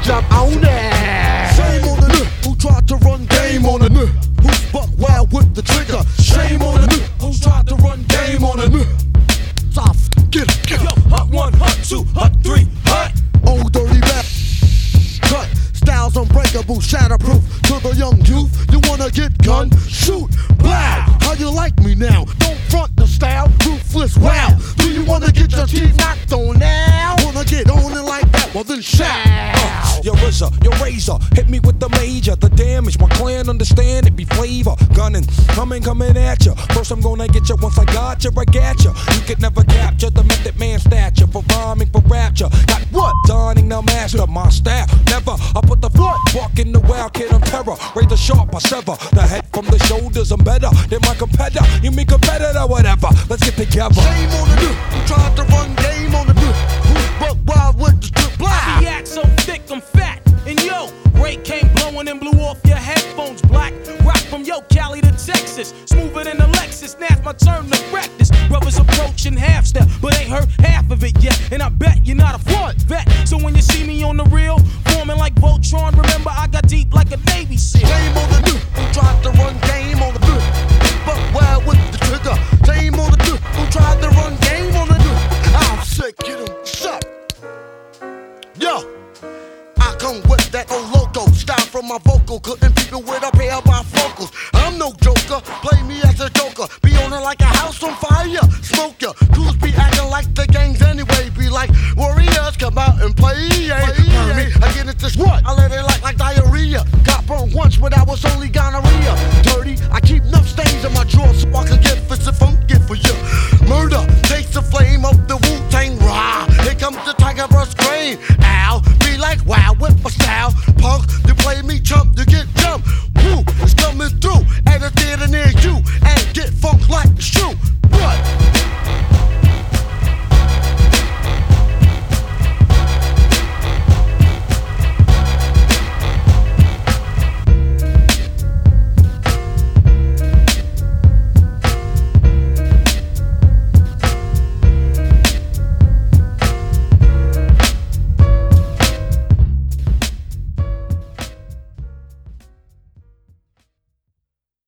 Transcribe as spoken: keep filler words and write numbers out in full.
I'm on it. Shame on the n who tried to run game on the n who's buck wild with the trigger. Shame on the n who tried to run game on the n. Soft, get it, get it. Yo, hut one, hut two, hut three, hut. Old dirty rap. Cut. Styles unbreakable, shatterproof. To the young youth, you wanna get gun? Shoot, blow. How you like me now? Don't front the style, ruthless, wow. Do you wanna get your teeth knocked on now? Wanna get on it like that? Well then shout. Uh, your R Z A, your razor, hit me with the major. The damage, my clan understand it be flavor. Gunning, coming, coming at ya. First I'm gonna get ya, once I got ya, I got ya. You could never capture the method man stature. For rhyming, for rapture. Got what? Donning the master, my style. Never, I put the foot, walk in the wild kid on terror. Raise the sharp, I sever. The head from the shoulders, I'm better than my competitor. You mean competitor, whatever. Let's get together. Shame on the dude who tried to run game on the dude who's buck wild with the strip block. I be act so thick, I'm fat. And yo, Ray came blowing and blew off your headphones black. Rock from yo, Cali to Texas. Smoother than a Lexus. Now's my turn to practice. Brothers approaching half step, but ain't heard half of it yet. And I bet you're not a front vet. So when you see me on the real, forming like Voltron, remember I got deep like a Navy SEAL. Shame on the dude who tried to run game on the dude buck wild with the trigger. Shame on the dude who tried to run game on the dude. I'm sick, get him, shut. Yo, I come with that old loco style from my vocal, cutting people with a pair of bifocals. I'm no joker, play me as a joker. Be on it like a house on fire, smoke ya. Crews be acting like the gangs anyway. Be like warriors, come out and play. Yeah. Me, I get into what? I let it like like diarrhea. Got burned once, but I was only gonna